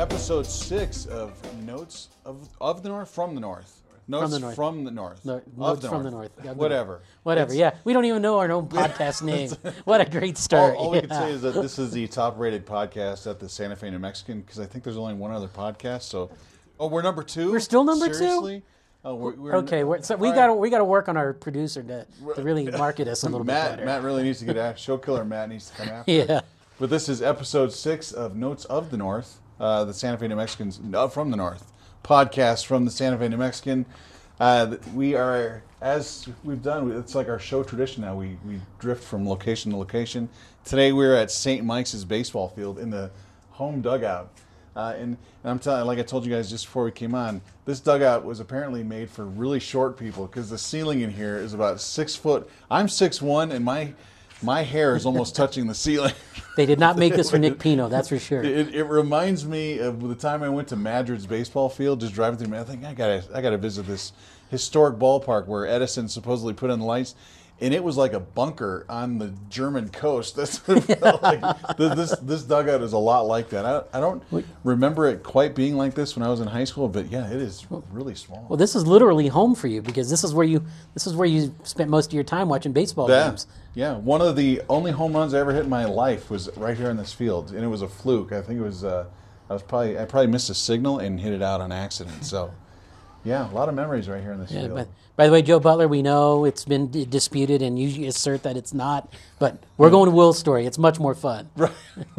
Episode 6 of Notes of the North, from the North. Notes from the North. Notes from the North. Yeah, Whatever. Yeah. We don't even know our own podcast name. What a great start. All we can say is that this is the top-rated podcast at the Santa Fe New Mexican, because I think there's only one other podcast. So, we're number 2. We're still number 2? Seriously? Okay, we got to work on our producer to really market us a little bit better. Matt really needs to get after. Show killer Matt needs to come after. Yeah. But this is episode 6 of Notes of the North, the Santa Fe New Mexicans from the North podcast from the Santa Fe New Mexican. We are, as we've done, it's like our show tradition now. We drift from location to location. Today we're at St. Mike's baseball field in the home dugout. And I'm telling you, like I told you guys just before we came on, this dugout was apparently made for really short people, because the ceiling in here is about 6 foot. I'm 6'1", and my hair is almost touching the ceiling. They did not make this for Nick Pino, that's for sure. It reminds me of the time I went to Madrid's baseball field, just driving through. I think I gotta visit this historic ballpark where Edison supposedly put in the lights, and it was like a bunker on the German coast. That's what it felt like. This dugout is a lot like that. I don't remember it quite being like this when I was in high school, but yeah, it is really small. Well, this is literally home for you, because this is where you spent most of your time watching baseball games. Yeah, one of the only home runs I ever hit in my life was right here in this field, and it was a fluke. I think it was I probably missed a signal and hit it out on accident. So, yeah, a lot of memories right here in this field. But by the way, Joe Butler, we know it's been disputed, and you assert that it's not. But we're going to Will's story. It's much more fun. Right.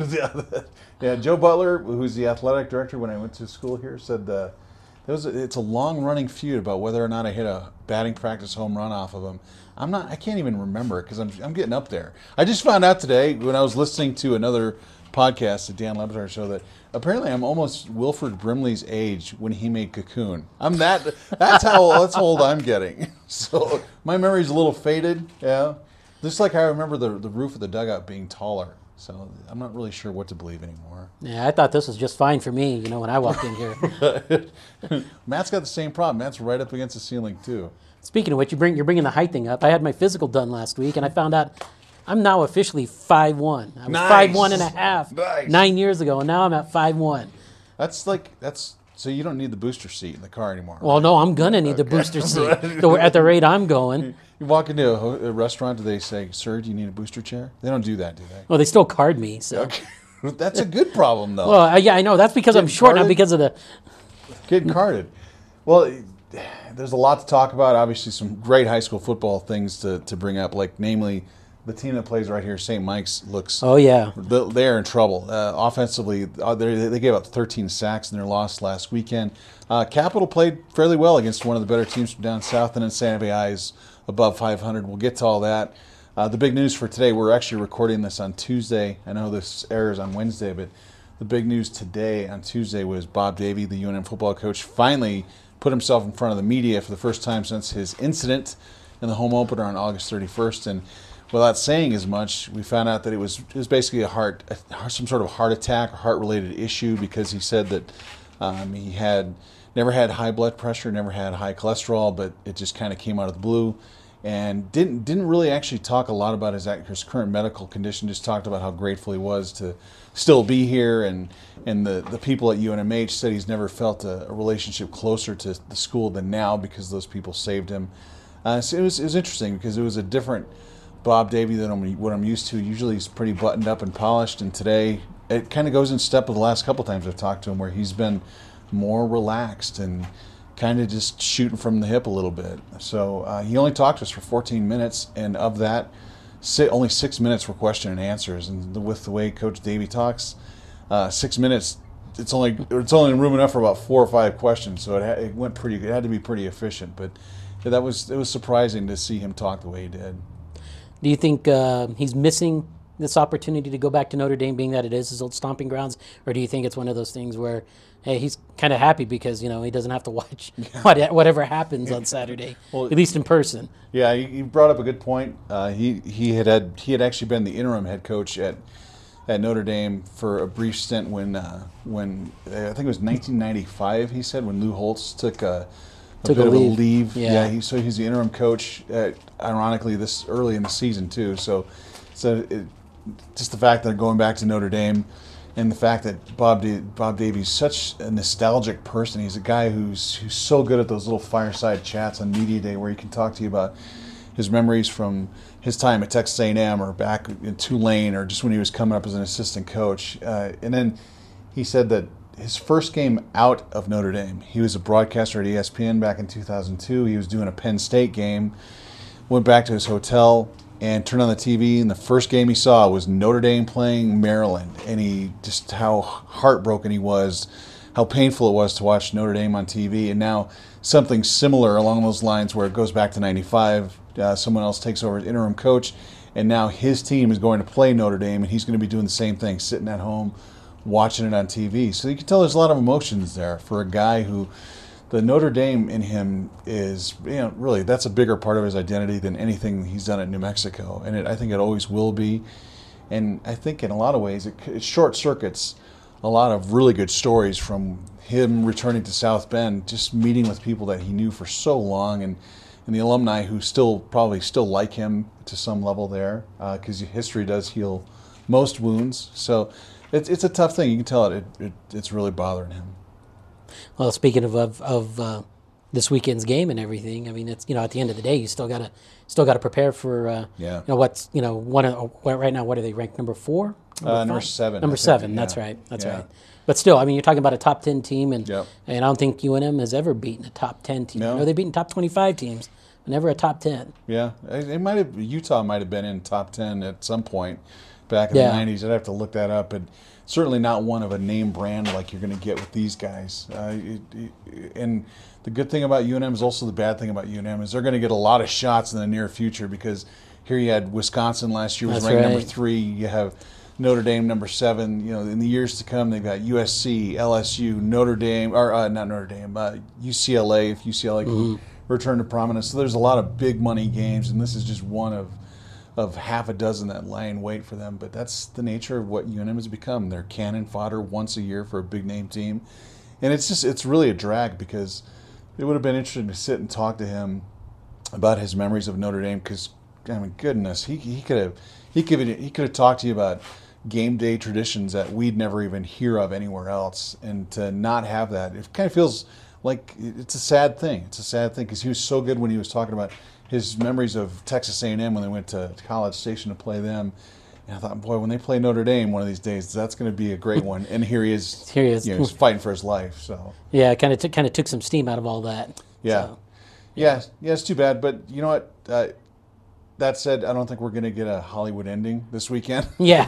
Yeah. Joe Butler, who's the athletic director when I went to school here, said it's a long-running feud about whether or not I hit a batting practice home run off of him. I can't even remember it, because I'm getting up there. I just found out today when I was listening to another podcast, the Dan Le Batard show, that apparently I'm almost Wilford Brimley's age when he made Cocoon. That's how old I'm getting. So my memory's a little faded. Yeah, just like I remember the roof of the dugout being taller. So I'm not really sure what to believe anymore. Yeah, I thought this was just fine for me, when I walked in here. Matt's got the same problem. Matt's right up against the ceiling too. Speaking of which, you're bringing the height thing up. I had my physical done last week, and I found out I'm now officially 5'1". I was 5'1" and a half 9 years ago, and now I'm at 5'1". So you don't need the booster seat in the car anymore. Well, no, I'm gonna need the booster seat at the rate I'm going. You walk into a restaurant, do they say, "Sir, do you need a booster chair?" They don't do that, do they? Well, they still card me. So okay. That's a good problem, though. Well, yeah, I know. That's because I'm short, not because of the getting carded. Well, there's a lot to talk about. Obviously, some great high school football things to bring up, like namely the team that plays right here, St. Mike's, looks. Oh yeah, they're in trouble offensively. They gave up 13 sacks in their loss last weekend. Capital played fairly well against one of the better teams from down south, and then Santa Fe is above 500. We'll get to all that. The big news for today, we're actually recording this on Tuesday. I know this airs on Wednesday, but the big news today on Tuesday was Bob Davie, the UNM football coach, finally put himself in front of the media for the first time since his incident in the home opener on August 31st. And without saying as much, we found out that it was basically some sort of heart attack or heart-related issue, because he said that he had never had high blood pressure, never had high cholesterol, but it just kind of came out of the blue, and didn't really actually talk a lot about his current medical condition. Just talked about how grateful he was to still be here, and the people at UNMH said he's never felt a relationship closer to the school than now, because those people saved him. So it was interesting, because it was a different Bob Davie than what I'm used to. Usually he's pretty buttoned up and polished, and today it kind of goes in step with the last couple times I've talked to him, where he's been more relaxed and kind of just shooting from the hip a little bit. So he only talked to us for 14 minutes, and of that, only 6 minutes were question and answers. And with the way Coach Davie talks, 6 minutes, it's only room enough for about 4 or 5 questions. So it had to be pretty efficient. But yeah, it was surprising to see him talk the way he did. Do you think he's missing this opportunity to go back to Notre Dame, being that it is his old stomping grounds, or do you think it's one of those things where, hey, he's kind of happy because he doesn't have to watch whatever happens on Saturday, at least in person? Yeah, you brought up a good point. He had actually been the interim head coach at Notre Dame for a brief stint when I think it was 1995. He said, when Lou Holtz took a bit of a leave. Yeah, he's the interim coach. Ironically, this early in the season too. So just the fact that going back to Notre Dame, and the fact that Bob Davies such a nostalgic person. He's a guy who's so good at those little fireside chats on Media Day where he can talk to you about his memories from his time at Texas A&M or back in Tulane or just when he was coming up as an assistant coach. And then he said that his first game out of Notre Dame, he was a broadcaster at ESPN back in 2002. He was doing a Penn State game, went back to his hotel and turned on the TV, and the first game he saw was Notre Dame playing Maryland. And he just, how heartbroken he was, how painful it was to watch Notre Dame on TV. And now something similar along those lines where it goes back to 95. Someone else takes over as interim coach, and now his team is going to play Notre Dame, and he's going to be doing the same thing, sitting at home, watching it on TV. So you can tell there's a lot of emotions there for a guy who, the Notre Dame in him is, really, that's a bigger part of his identity than anything he's done at New Mexico. And I think it always will be. And I think in a lot of ways it short circuits a lot of really good stories from him returning to South Bend, just meeting with people that he knew for so long, and the alumni who probably still like him to some level there, because history does heal most wounds. So it's a tough thing. You can tell it's really bothering him. Well, speaking of this weekend's game and everything, I mean, it's at the end of the day, you still gotta prepare for what's right now. What are they ranked? Number 4, number 7. Number 7. Yeah. That's right. That's right. But still, I mean, you're talking about a top 10 team, and I don't think UNM has ever beaten a top 10 team. No. They've beaten top 25 teams, but never a top 10. Yeah, Utah might have been in top 10 at some point back in the 90s. I'd have to look that up, but certainly not one of a name brand like you're going to get with these guys. And the good thing about UNM is also the bad thing about UNM is they're going to get a lot of shots in the near future, because here you had Wisconsin last year was ranked number 3. You have Notre Dame number 7. In the years to come, they've got USC, LSU, Notre Dame, or not Notre Dame, UCLA. If UCLA can return to prominence, so there's a lot of big money games, and this is just one of half a dozen that lie in wait for them. But that's the nature of what UNM has become. They're cannon fodder once a year for a big name team, and it's really a drag, because it would have been interesting to sit and talk to him about his memories of Notre Dame, because I mean, goodness, he could have talked to you about game day traditions that we'd never even hear of anywhere else, and to not have that, it kind of feels like it's a sad thing. It's a sad thing, because he was so good when he was talking about his memories of Texas A&M when they went to College Station to play them. And I thought, boy, when they play Notre Dame one of these days, that's going to be a great one. And here he is. He's fighting for his life. So yeah, it kind of took some steam out of all that. Yeah, so. yeah, it's too bad. But you know what? That said, I don't think we're going to get a Hollywood ending this weekend. Yeah.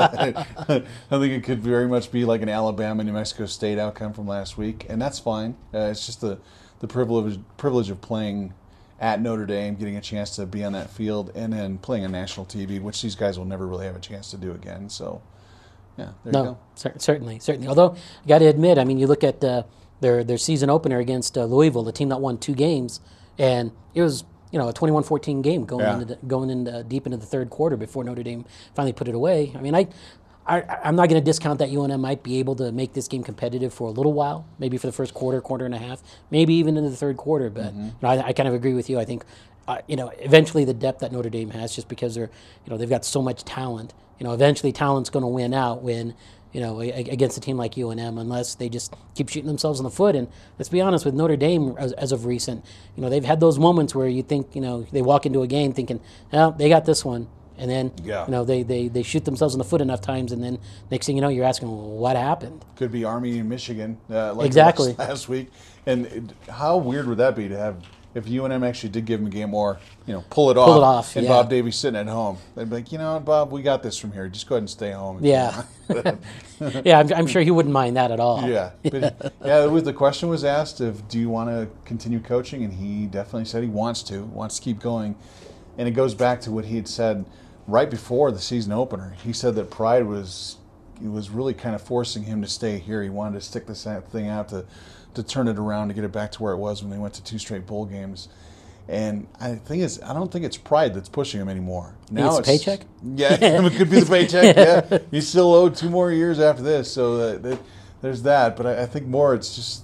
I think it could very much be like an Alabama-New Mexico State outcome from last week, and that's fine. It's just the privilege of playing at Notre Dame, getting a chance to be on that field, and then playing on national TV, which these guys will never really have a chance to do again. So, yeah, there you go. Certainly. Although, I got to admit, I mean, you look at their season opener against Louisville, the team that won 2 games, and it was a 21-14 game going in deep into the third quarter before Notre Dame finally put it away. I mean, I'm not going to discount that UNM might be able to make this game competitive for a little while, maybe for the first quarter and a half, maybe even into the third quarter. But I kind of agree with you. I think eventually the depth that Notre Dame has, just because they've got so much talent. Eventually talent's going to win out when against a team like UNM, unless they just keep shooting themselves in the foot. And let's be honest, with Notre Dame as of recent, they've had those moments where you think they walk into a game thinking, well, they got this one. And then, they shoot themselves in the foot enough times, and then next thing you know, you're asking, well, what happened? Could be Army and Michigan, like exactly last week. And how weird would that be to have, if UNM actually did give them a game, or pull it off, and Bob Davies sitting at home? They'd be like, Bob, we got this from here. Just go ahead and stay home. Yeah, yeah, I'm sure he wouldn't mind that at all. Yeah, but the question was asked of, do you want to continue coaching? And he definitely said he wants to keep going. And it goes back to what he had said right before the season opener. He said that pride was really kind of forcing him to stay here. He wanted to stick this thing out to turn it around, to get it back to where it was when they went to 2 straight bowl games. And I don't think it's pride that's pushing him anymore. Now it's paycheck? Yeah, it could be the paycheck. Yeah, he's still owed 2 more years after this, so there's that. But I think more it's just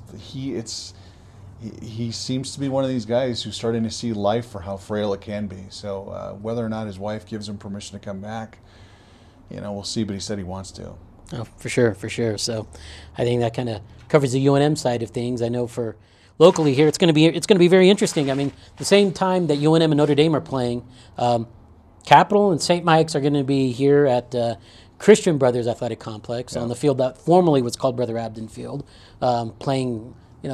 he seems to be one of these guys who's starting to see life for how frail it can be. So whether or not his wife gives him permission to come back, we'll see. But he said he wants to. Oh, for sure, for sure. So, I think that kind of covers the UNM side of things. I know for locally here, it's going to be very interesting. I mean, the same time that UNM and Notre Dame are playing, Capital and St. Mike's are going to be here at Christian Brothers Athletic Complex on the field that formerly was called Brother Abden Field, playing,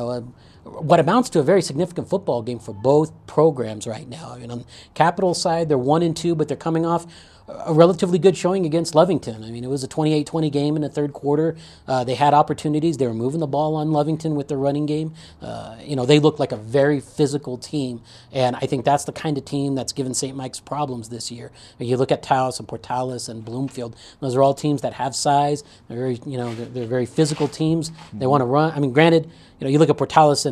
what amounts to a very significant football game for both programs right now. I mean, on the Capital side, they're 1-2, but they're coming off a relatively good showing against Lovington. I mean, it was a 28-20 game in the third quarter. They had opportunities. They were moving the ball on Lovington with their running game. They look like a very physical team, and I think that's the kind of team that's given St. Mike's problems this year. You look at Taos and Portales and Bloomfield. Those are all teams that have size. They're very, they're very physical teams. They want to run. I mean, granted, you look at Portales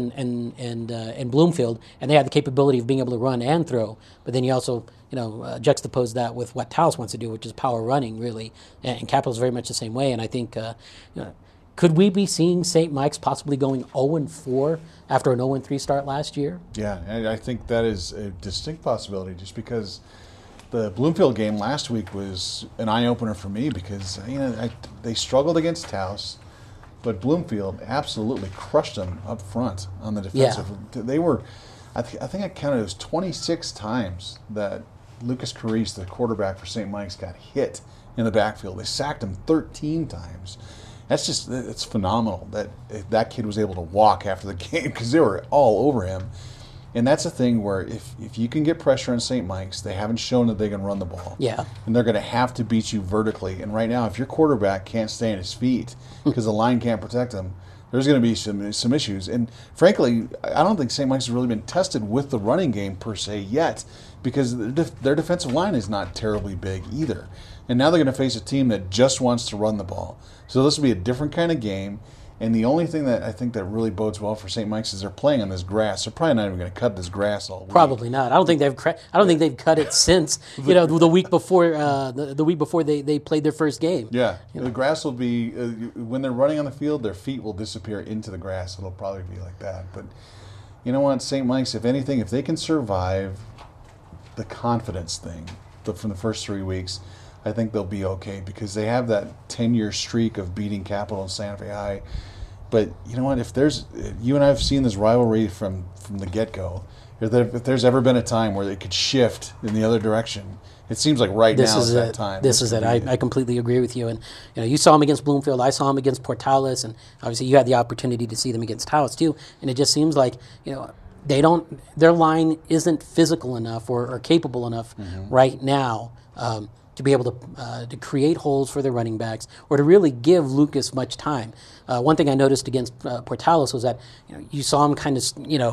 and Bloomfield, and they have the capability of being able to run and throw. But then you also, juxtapose that with what Taos wants to do, which is power running, really. And Capital's very much the same way. And I think, could we be seeing St. Mike's possibly going 0-4 after an 0-3 start last year? Yeah, and I think that is a distinct possibility, just because the Bloomfield game last week was an eye-opener for me, because they struggled against Taos. But Bloomfield absolutely crushed them up front on the defensive. Yeah. They were, I think I counted it was 26 times that Lucas Carice, the quarterback for St. Mike's, got hit in the backfield. They sacked him 13 times. It's phenomenal that kid was able to walk after the game, because they were all over him. And that's a thing where if you can get pressure on St. Mike's, they haven't shown that they can run the ball. Yeah. And they're going to have to beat you vertically. And right now, if your quarterback can't stay on his feet because the line can't protect him, there's going to be some issues. And frankly, I don't think St. Mike's has really been tested with the running game per se yet, because their defensive line is not terribly big either. And now they're going to face a team that just wants to run the ball. So this will be a different kind of game. And the only thing that I think that really bodes well for St. Mike's is they're playing on this grass. They're probably not even going to cut this grass all week. Probably not. I don't think they've cut it since the week before the week before they played their first game. Yeah, the grass will be when they're running on the field, their feet will disappear into the grass. It'll probably be like that. But you know what, St. Mike's, if anything, if they can survive the confidence thing from the first 3 weeks, I think they'll be okay, because they have that 10-year streak of beating Capital and Santa Fe High. But you know what? If you and I have seen this rivalry from the get-go. If there's ever been a time where they could shift in the other direction, it seems like now is that time. This is it. I completely agree with you. And you saw them against Bloomfield. I saw them against Portales, and obviously you had the opportunity to see them against Taos too. And it just seems like their line isn't physical enough or capable enough right now. To be able to create holes for their running backs, or to really give Lucas much time. One thing I noticed against Portales was that you saw him kind of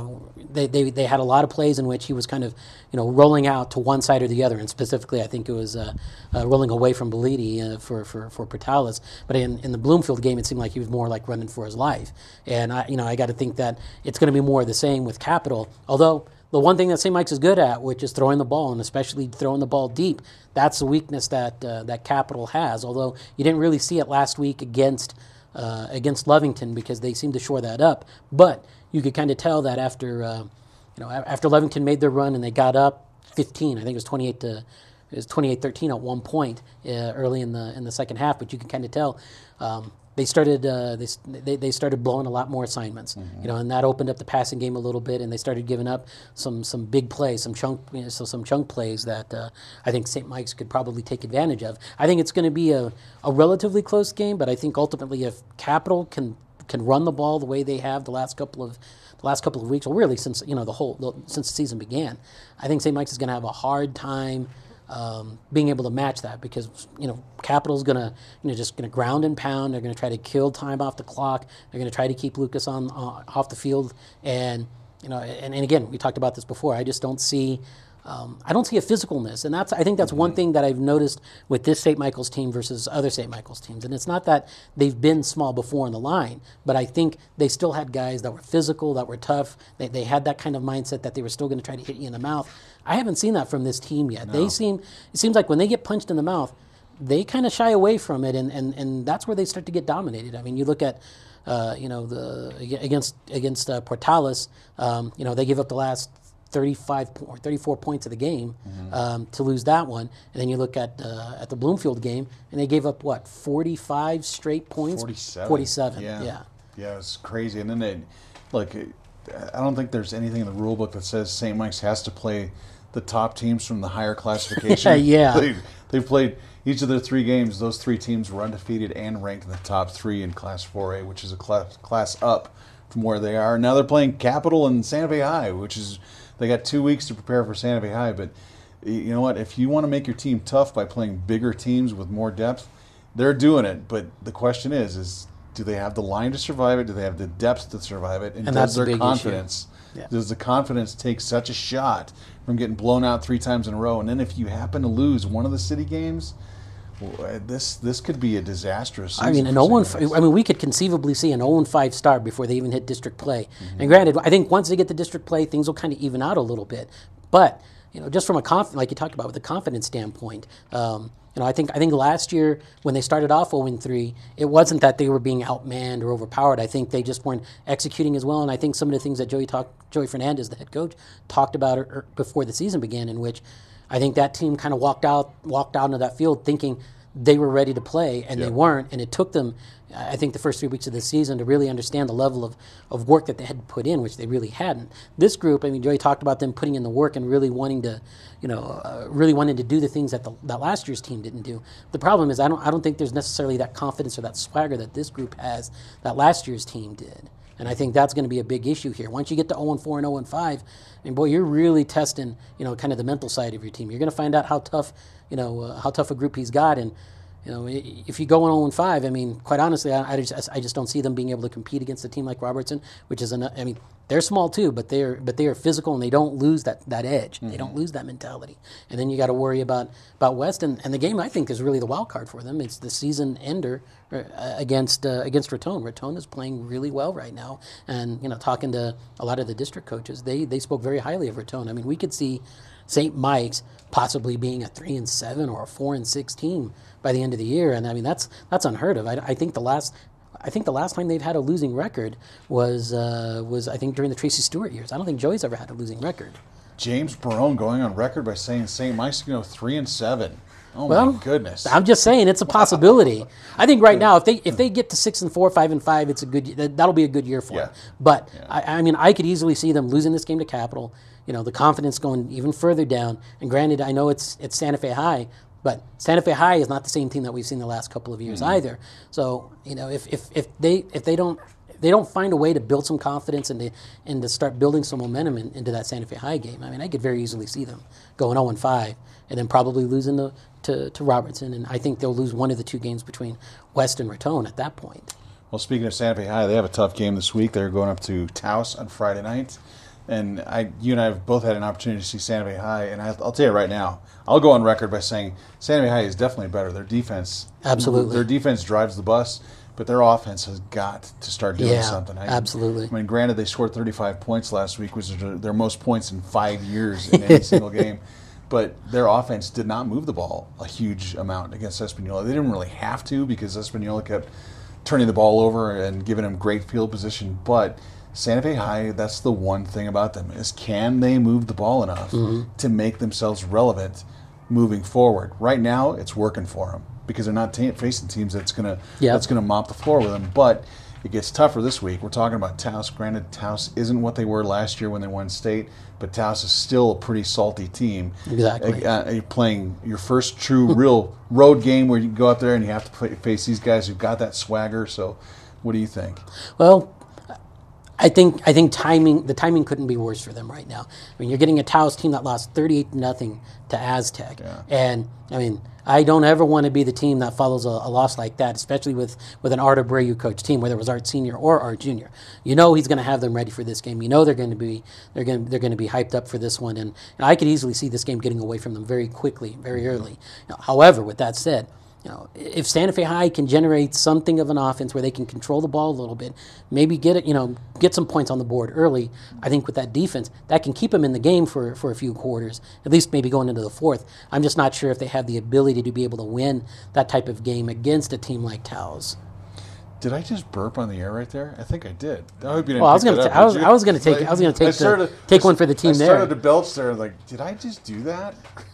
they had a lot of plays in which he was kind of rolling out to one side or the other, and specifically I think it was rolling away from Belidi for Portales. But in the Bloomfield game, it seemed like he was more like running for his life. And I got to think that it's going to be more of the same with Capital, although. The one thing that St. Mike's is good at, which is throwing the ball, and especially throwing the ball deep, that's the weakness that Capital has. Although you didn't really see it last week against Lovington, because they seemed to shore that up. But you could kind of tell that after Lovington made their run and they got up 15, I think it was 28-13 at one point early in the second half. But you can kind of tell. They started they started blowing a lot more assignments, and that opened up the passing game a little bit, and they started giving up some big plays, some chunk plays that I think St. Mike's could probably take advantage of. I think it's going to be a relatively close game, but I think ultimately if Capital can run the ball the way they have the last couple of weeks, or really since since the season began, I think St. Mike's is going to have a hard time being able to match that, because Capital's gonna just gonna ground and pound. They're gonna try to kill time off the clock. They're gonna try to keep Lucas off the field, and and again, we talked about this before. I just don't see. I don't see a physicalness, and I think that's one thing that I've noticed with this St. Michael's team versus other St. Michael's teams. And it's not that they've been small before in the line, but I think they still had guys that were physical, that were tough. They had that kind of mindset that they were still going to try to hit you in the mouth. I haven't seen that from this team yet. No. It seems like when they get punched in the mouth, they kind of shy away from it, and that's where they start to get dominated. I mean, you look at against Portales, they give up the last 34 points of the game to lose that one. And then you look at the Bloomfield game, and they gave up, 45 straight points? 47, yeah. Yeah, it's crazy. And then I don't think there's anything in the rule book that says St. Mike's has to play the top teams from the higher classification. Yeah. They've played each of their 3 games. Those 3 teams were undefeated and ranked in the top 3 in Class 4A, which is a class up from where they are. Now they're playing Capital and Santa Fe High, they got 2 weeks to prepare for Santa Fe High. But you know what? If you want to make your team tough by playing bigger teams with more depth, they're doing it. But the question is do they have the line to survive it? Do they have the depth to survive it? And does their confidence, does the confidence take such a shot from getting blown out 3 times in a row? And then if you happen to lose one of the city games, this could be a disastrous season. We could conceivably see an 0-5 start before they even hit district play. And granted, I think once they get to district play, things will kind of even out a little bit. But just from like you talked about with the confidence standpoint, I think last year when they started off 0-3, it wasn't that they were being outmanned or overpowered. I think they just weren't executing as well. And I think some of the things that Joey Fernandez, the head coach, talked about before the season began, in which I think that team kind of walked out into that field thinking they were ready to play, and they weren't. And it took them, I think, the first 3 weeks of the season to really understand the level of work that they had put in, which they really hadn't. This group, Joey talked about them putting in the work and really wanting to, do the things that last year's team didn't do. The problem is I don't think there's necessarily that confidence or that swagger that this group has that last year's team did. And I think that's going to be a big issue here. Once you get to 0-4 and 0-5, you're really testing, kind of the mental side of your team. You're going to find out how tough a group he's got. And, if you go 0-5, quite honestly, I just don't see them being able to compete against a team like Robertson, which is they're small too, but they are physical, and they don't lose that edge. They don't lose that mentality. And then you got to worry about West, and the game I think is really the wild card for them. It's the season ender against Raton. Raton is playing really well right now, and talking to a lot of the district coaches, they spoke very highly of Raton. We could see St. Mike's possibly being a 3-7 or a 4-6 team by the end of the year, and that's unheard of. I think the last time they've had a losing record was I think during the Tracy Stewart years. I don't think Joey's ever had a losing record. James Barone going on record by saying St. Mike's can go 3-7. Oh my goodness! I'm just saying it's a possibility. I think right now, if they get to 6-4, 5-5, it's a good. That'll be a good year for them. But I could easily see them losing this game to Capital. The confidence going even further down. And granted, I know it's Santa Fe High, but Santa Fe High is not the same team that we've seen the last couple of years either. So if they don't find a way to build some confidence and to start building some momentum into that Santa Fe High game, I could very easily see them going 0-5 and then probably losing to Robertson. And I think they'll lose one of the 2 games between West and Raton at that point. Well, speaking of Santa Fe High, they have a tough game this week. They're going up to Taos on Friday night. And you and I have both had an opportunity to see Santa Fe High, and I'll tell you right now, I'll go on record by saying Santa Fe High is definitely better. Their defense, absolutely, their defense drives the bus, but their offense has got to start doing something. Absolutely. Granted, they scored 35 points last week, which is their most points in 5 years in any single game. But their offense did not move the ball a huge amount against Espanola. They didn't really have to because Espanola kept turning the ball over and giving them great field position, but Santa Fe High, that's the one thing about them, is can they move the ball enough to make themselves relevant moving forward? Right now, it's working for them because they're not facing teams that's gonna mop the floor with them. But it gets tougher this week. We're talking about Taos. Granted, Taos isn't what they were last year when they won state, but Taos is still a pretty salty team. Exactly. You're playing your first true, real road game where you go out there and you have to face these guys who've got that swagger. So, what do you think? Well, I think the timing couldn't be worse for them right now. You're getting a Taos team that lost 38-0 to Aztec, and I don't ever want to be the team that follows a loss like that, especially with an Art Abreu coach team, whether it was Art Senior or Art Junior. He's going to have them ready for this game. They're going to be hyped up for this one, and I could easily see this game getting away from them very quickly, very early. However, with that said, if Santa Fe High can generate something of an offense where they can control the ball a little bit, maybe get some points on the board early, I think with that defense, that can keep them in the game for a few quarters, at least maybe going into the fourth. I'm just not sure if they have the ability to be able to win that type of game against a team like Taos. Did I just burp on the air right there? I think I did. I hope you didn't. Well, I was pick going that to. up, did you? I was going to take. I was going to take one for the team I started there. to belch there. Like, did I just do that?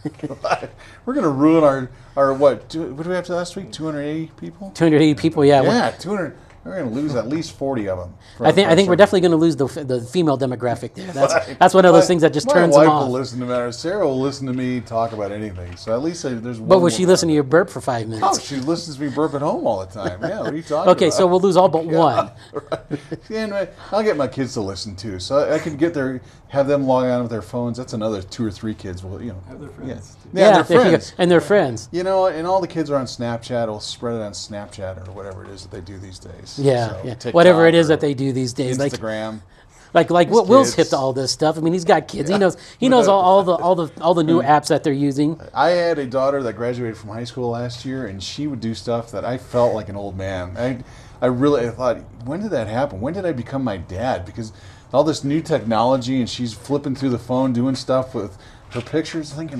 We're going to ruin our what? What did we have to last week? 280 people. 280 people. Yeah. Yeah, 200. We're going to lose at least 40 of them. I think we're definitely going to lose the female demographic there. That's one of those things that just turns them My wife off. will listen to me. Sarah will listen to me talk about anything. So at least there's one. But will she listen to your burp for 5 minutes? Oh, she listens to me burp at home all the time. Yeah, what are you talking about? Okay, so we'll lose all but one. Right. Anyway, I'll get my kids to listen too, so I can have them log on with their phones. That's another 2 or 3 kids. Will have their friends. Yeah, their friends. And their friends. You know, and all the kids are on Snapchat. I'll spread it on Snapchat or whatever it is that they do these days. Yeah, So, yeah. TikTok Whatever it is or that they do these days, Instagram. Like Will's hip to all this stuff. I mean, he's got kids. He knows all the new apps that they're using. I had a daughter that graduated from high school last year, and she would do stuff that I felt like an old man. I really thought, when did that happen? When did I become my dad? Because all this new technology, and she's flipping through the phone, doing stuff with her pictures, thinking,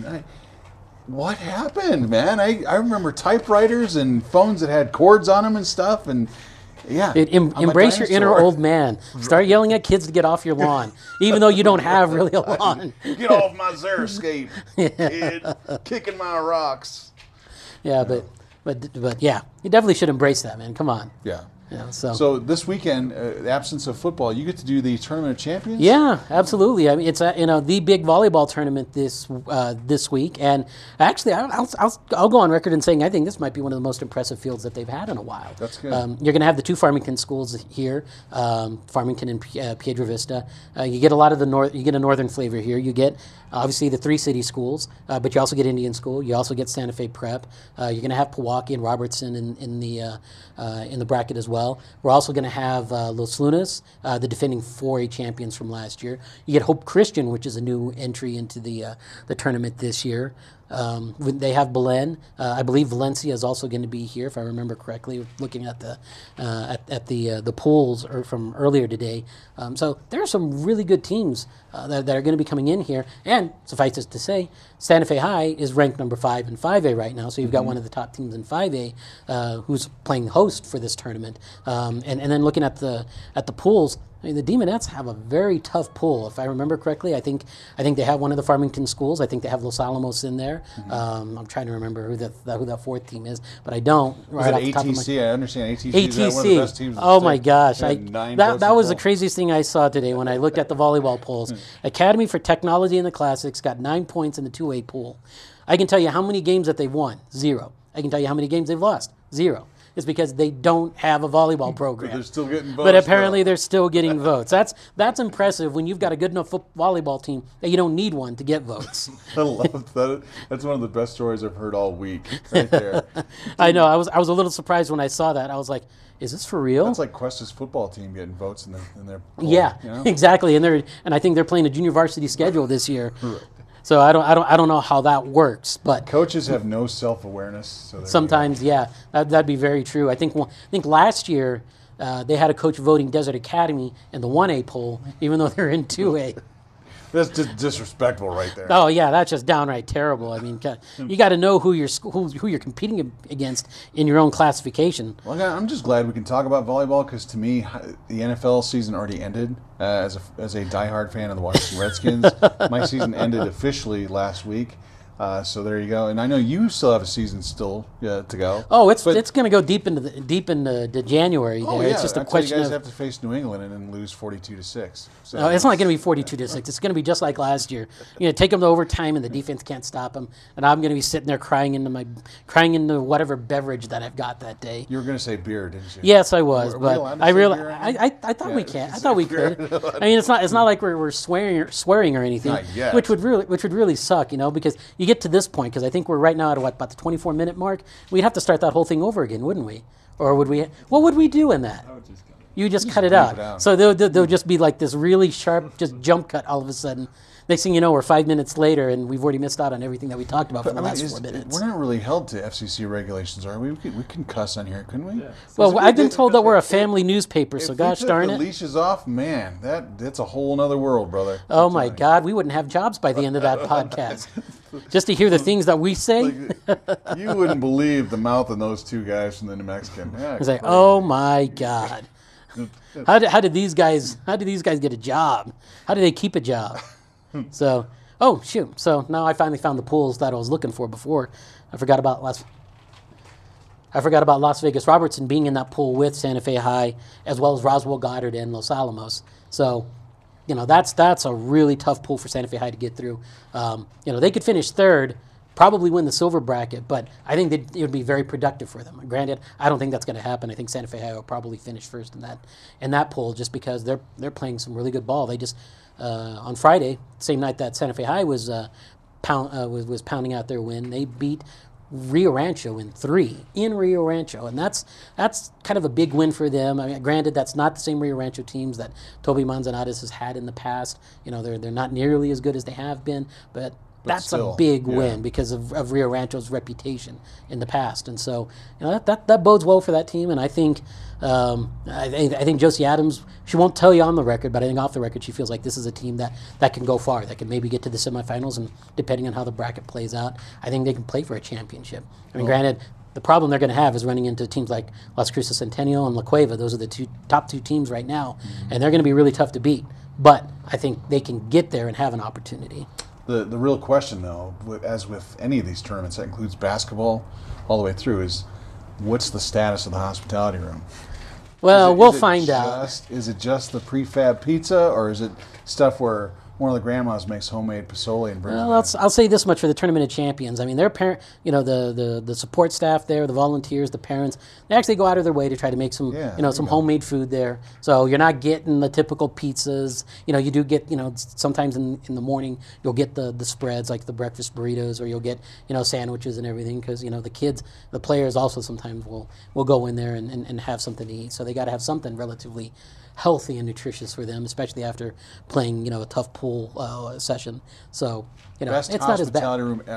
what happened, man? I remember typewriters and phones that had cords on them and stuff, and yeah. Embrace your inner old man. Start yelling at kids to get off your lawn, even though you don't have really a lawn. Get off my Xeriscape, kid. Kicking my rocks. Yeah, but yeah, you definitely should embrace that, man. Come on. Yeah. Yeah, so this weekend, absence of football, you get to do the Tournament of Champions? Yeah, absolutely. I mean, it's the big volleyball tournament this week, and actually, I'll go on record in saying I think this might be one of the most impressive fields that they've had in a while. That's good. You're going to have the 2 Farmington schools here, Farmington and Piedra Vista. You get a lot of you get a northern flavor here. You get obviously the 3 city schools, but you also get Indian School. You also get Santa Fe Prep. You're going to have Pewaukee and Robertson in the bracket as well. We're also going to have Los Lunas, the defending 4A champions from last year. You get Hope Christian, which is a new entry into the tournament this year. They have Belen. I believe Valencia is also going to be here, if I remember correctly, looking at the polls from earlier today. So there are some really good teams that are going to be coming in here. And suffice it to say, Santa Fe High is ranked number 5 in 5A right now. So you've got one of the top teams in 5A who's playing host for this tournament. And then looking at the pools, I mean, the Demonettes have a very tough pool. If I remember correctly, I think they have one of the Farmington schools. I think they have Los Alamos in there. I'm trying to remember who that 4th team is, but I don't. Right off the top of my... I understand ATC. ATC. Is one of the best teams in the Oh state. my gosh, that was the crazy. craziest thing I saw today when I looked at the volleyball polls. Academy for Technology in the Classics got 9 points in the 2A pool. I can tell you how many games that they've won. 0. I can tell you how many games they've lost. 0. It's because they don't have a volleyball program. But they're still getting votes. But apparently they're still getting votes. That's impressive when you've got a good enough volleyball team that you don't need one to get votes. I love that. That's one of the best stories I've heard all week, right there. I know. I was a little surprised when I saw that. I was like, is this for real? That's like Cuesta's football team getting votes in their poll, Yeah, you know? exactly. And I think they're playing a junior varsity schedule this year. So I don't know how that works, but Coaches have no self-awareness. So sometimes, yeah, that'd be very true. I think last year they had a coach voting Desert Academy in the 1A poll, even though they're in 2A. That's just disrespectful right there. Oh yeah, that's just downright terrible. I mean, you got to know who you're competing against in your own classification. Well, I'm just glad we can talk about volleyball because to me, the NFL season already ended. As a diehard fan of the Washington Redskins, my season ended officially last week. So there you go. And I know you still have a season still to go. Oh, it's going to go deep into January. Oh, there. yeah. It's just a That's question why you guys of. have to face New England and then lose 42-6. So No, it's not going to be 42-6. It's going to be just like last year. Take them to overtime, and the defense can't stop them. And I'm going to be sitting there crying into whatever beverage that I've got that day. You were going to say beer, didn't you? Yes, I was, Were we but allowed to I say realized beer anymore? I thought Yeah, we can. I say thought we beer. could. I mean, it's not like we're swearing or anything, Not yet. which would really suck, because you get to this point because I think we're right now at about the 24-minute mark. We'd have to start that whole thing over again, wouldn't we? Or would we? What would we do in that? You just cut it bleep out. it out. So there'll just be like this really sharp, just jump cut all of a sudden. Next thing you know, we're 5 minutes later, and we've already missed out on everything that we talked about for the last 4 minutes. We're not really held to FCC regulations, are we? We can cuss on here, couldn't we? Yeah. Well, I've been told that we're a family newspaper, so gosh darn the it. leashes off, man, that's a whole other world, brother. Oh my God, we wouldn't have jobs by the end of that podcast. just to hear the things that we say. Like, you wouldn't believe the mouth of those two guys from the New Mexican. Yeah, It's like, oh my God. How did these guys get a job? How did they keep a job? So, oh shoot! So now I finally found the pools that I was looking for before. I forgot about Las Vegas Robertson being in that pool with Santa Fe High, as well as Roswell Goddard and Los Alamos. So, that's a really tough pool for Santa Fe High to get through. They could finish third, probably win the silver bracket, but I think that it would be very productive for them. Granted, I don't think that's going to happen. I think Santa Fe High will probably finish first in that pool, just because they're playing some really good ball. They just on Friday, same night that Santa Fe High was pounding out their win, they beat Rio Rancho in 3 in Rio Rancho, and that's kind of a big win for them. I mean, granted, that's not the same Rio Rancho teams that Toby Manzanares has had in the past. They're not nearly as good as they have been, but that's still a big win because of Rio Rancho's reputation in the past, and so that bodes well for that team. And I think Josie Adams, she won't tell you on the record, but I think off the record she feels like this is a team that can go far, that can maybe get to the semifinals, and depending on how the bracket plays out, I think they can play for a championship. I mean, granted, the problem they're going to have is running into teams like Las Cruces Centennial and La Cueva. Those are the top two teams right now, and they're going to be really tough to beat. But I think they can get there and have an opportunity. The real question, though, as with any of these tournaments, that includes basketball all the way through, is what's the status of the hospitality room? Well, we'll find out. Is it just the prefab pizza, or is it stuff where one of the grandmas makes homemade pozole and brings it in? I'll say this much for the Tournament of Champions. I mean, their parent, the support staff there, the volunteers, the parents, they actually go out of their way to try to make some homemade food there. So you're not getting the typical pizzas. You do get, sometimes in the morning you'll get the spreads like the breakfast burritos, or you'll get sandwiches and everything, because the players also sometimes will go in there and have something to eat. So they got to have something relatively healthy and nutritious for them, especially after playing a tough pool session. So best it's not as bad. Hospitality room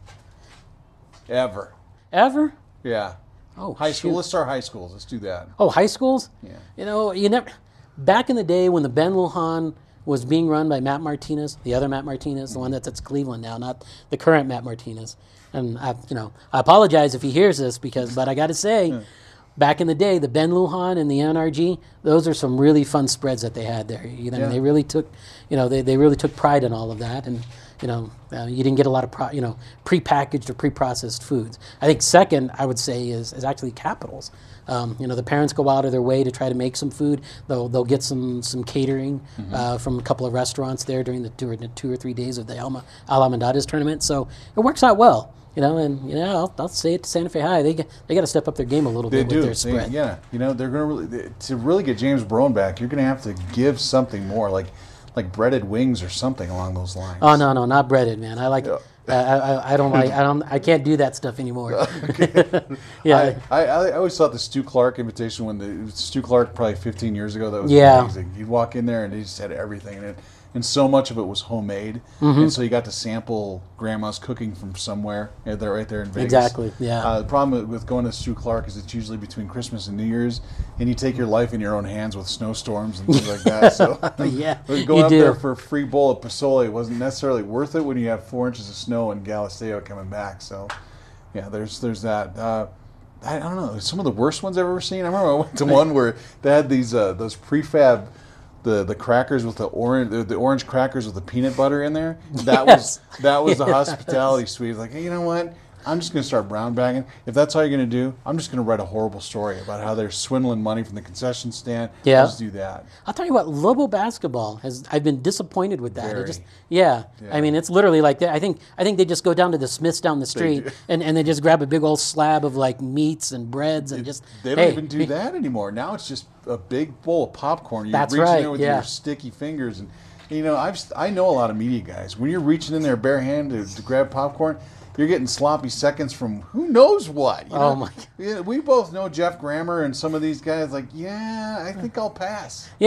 ever. Yeah. Oh, high school. Let's start high schools. Let's do that. Oh, high schools. Yeah. You never. Back in the day when the Ben Lujan was being run by Matt Martinez, the other Matt Martinez, the one that's at Cleveland now, not the current Matt Martinez. And I apologize if he hears this, but I got to say. Back in the day, the Ben Lujan and the NRG, those are some really fun spreads that they had there. They really took, they really took pride in all of that, and you didn't get a lot of prepackaged or pre-processed foods. I think second, I would say, is actually Capitals. The parents go out of their way to try to make some food. They'll get some catering from a couple of restaurants there during the 2 or 3 days of the Alamandades tournament. So it works out well. I'll say it to Santa Fe High. They got to step up their game a little bit with their spread. They're going to really get James Brown back. You're going to have to give something more, like breaded wings or something along those lines. Oh no, not breaded, man. I like. I can't do that stuff anymore. Yeah. I always thought the Stu Clark invitation, when Stu Clark probably 15 years ago, that was amazing. You'd walk in there and they just had everything in it. And so much of it was homemade, and so you got to sample grandma's cooking from somewhere. They're right there in Vegas. Exactly. Yeah. The problem with going to Stu Clark is it's usually between Christmas and New Year's, and you take your life in your own hands with snowstorms and things like that. So going up there for a free bowl of pozole wasn't necessarily worth it when you have 4 inches of snow in Galisteo coming back. So there's that. I don't know, some of the worst ones I've ever seen. I remember I went to one where they had these those prefab. The crackers with the orange crackers with the peanut butter in there. That was the hospitality suite. Like, hey, you know what? I'm just going to start brown bagging. If that's all you're going to do, I'm just going to write a horrible story about how they're swindling money from the concession stand. Yeah. I'll just do that. I'll tell you what, Lobo basketball I've been disappointed with that. Very. I mean, it's literally like I think they just go down to the Smiths down the street and they just grab a big old slab of like meats and breads and they don't even do that anymore. Now it's just a big bowl of popcorn. You reach in there with your sticky fingers, and I know a lot of media guys. When you're reaching in there bare hand to grab popcorn, you're getting sloppy seconds from who knows what. Oh my God. We both know Jeff Grammer and some of these guys. Like, I think I'll pass. Yeah.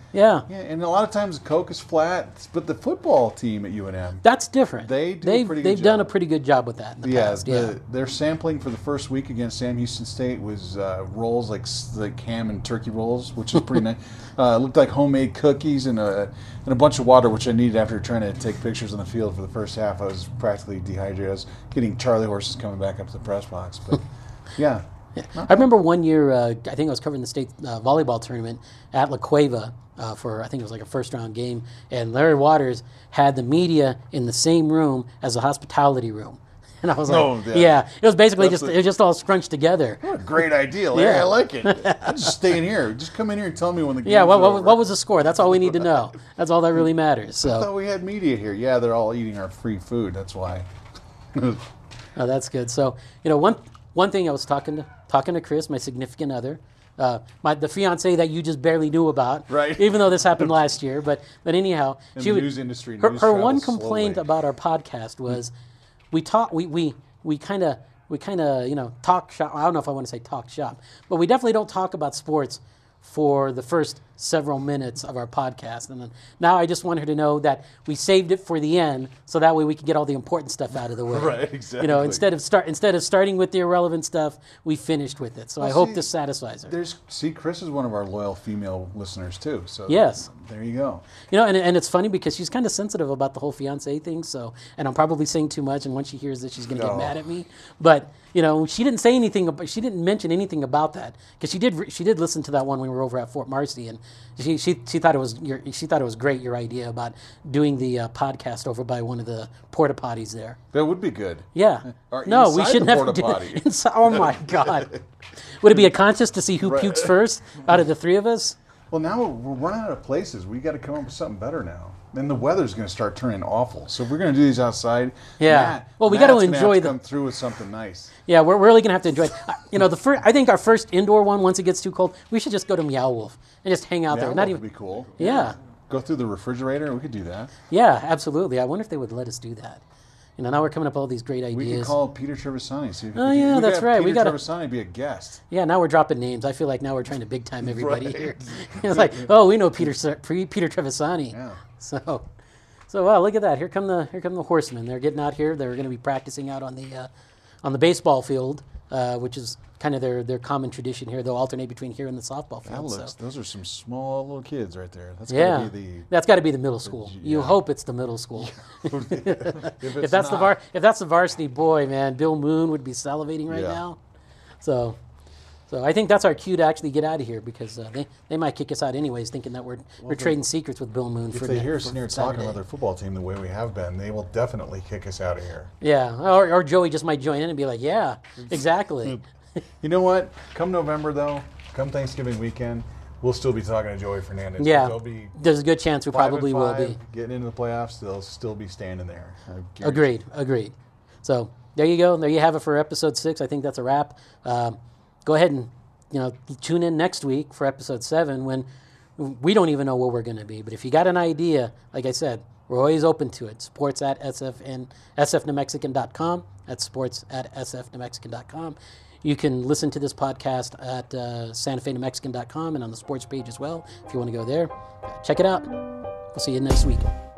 Yeah. Yeah, and a lot of times Coke is flat, but the football team at UNM, That's different. They do a pretty good They've done a job. pretty good job with that in the past. Yeah. their sampling for the first week against Sam Houston State was rolls like ham and turkey rolls, which is pretty nice. It looked like homemade cookies and a bunch of water, which I needed after trying to take pictures on the field for the first half. I was practically dehydrated. I was getting Charlie horses coming back up to the press box, but yeah. I remember one year, I think I was covering the state volleyball tournament at La Cueva for, I think it was like a first round game, and Larry Waters had the media in the same room as the hospitality room. And I was like, yeah. It was basically it was just all scrunched together. What a great idea, Larry. Yeah. I like it. I'm just staying here. Just come in here and tell me when the game's Yeah, over. what was the score? That's all we need to know. That's all that really matters. I So, thought we had media here. Yeah, they're all eating our free food. That's why. oh, that's good. So, one thing I was talking to Chris, my significant other, the fiance that you just barely knew about, Right. Even though this happened last year, but anyhow, In she the would, news industry, her news one travels complaint slowly. about our podcast was we kind of talk shop. I don't know if I want to say talk shop, but we definitely don't talk about sports for the first several minutes of our podcast. And then now I just want her to know that we saved it for the end, so that way we can get all the important stuff out of the way. Right, exactly. Instead of starting with the irrelevant stuff, we finished with it. So I hope this satisfies her. Chris is one of our loyal female listeners too. So Yes. there you go. And it's funny because she's kind of sensitive about the whole fiance thing. So, and I'm probably saying too much, and once she hears this, she's going to get No. mad at me. But she didn't say anything. She didn't mention anything about that because she did listen to that one when we were over at Fort Marcy, and she thought it was great, your idea about doing the podcast over by one of the porta potties there. That would be good. Yeah. Or No, we inside shouldn't the have to porta do potty. it. Oh my God. Would it be a contest to see who pukes first out of the three of us? Well, now we're running out of places. We got to come up with something better now. Then the weather's going to start turning awful. So if we're going to do these outside, Yeah. Well, we got to Matt's gonna enjoy have to them. come through with something nice. Yeah, we're really gonna have to enjoy it. I think our first indoor one, once it gets too cold, we should just go to Meow Wolf and just hang out there. That Not would even. be cool. Yeah. Go through the refrigerator. We could do that. Yeah, absolutely. I wonder if they would let us do that. Now we're coming up with all these great ideas. We could call Peter Trevisani. See if Oh, yeah, we could that's have right. Peter We gotta- Trevisani be a guest. Yeah, now we're dropping names. I feel like now we're trying to big time everybody Right. here. It's like, oh, we know Peter Trevisani. Yeah. So wow, look at that. Here come the horsemen. They're getting out here. They're going to be practicing out on the baseball field, which is kind of their common tradition here. They'll alternate between here and the softball That field. looks. Those are some small little kids right there. That's Yeah, gotta be that's got to be the middle school. You yeah. hope it's the middle school. if If that's the varsity, boy, man, Bill Moon would be salivating right Yeah. now. So I think that's our cue to actually get out of here because they might kick us out anyways, thinking that we're trading secrets with Bill Moon. If they hear us in here talking about their football team the way we have been, they will definitely kick us out of here. Yeah, or Joey just might join in and be like, yeah, exactly. You know what? Come November, though, come Thanksgiving weekend, we'll still be talking to Joey Fernandez. Yeah, They'll be there's a good chance we 5-5, probably will be. getting into the playoffs. They'll still be standing there. I guarantee. Agreed. So there you go. There you have it for episode 6. I think that's a wrap. Go ahead and tune in next week for episode 7 when we don't even know where we're going to be. But if you got an idea, like I said, we're always open to it. Sports at sfnewmexican.com. That's sports at sfnewmexican.com. You can listen to this podcast at santafenewmexican.com and on the sports page as well if you want to go there. Check it out. We'll see you next week.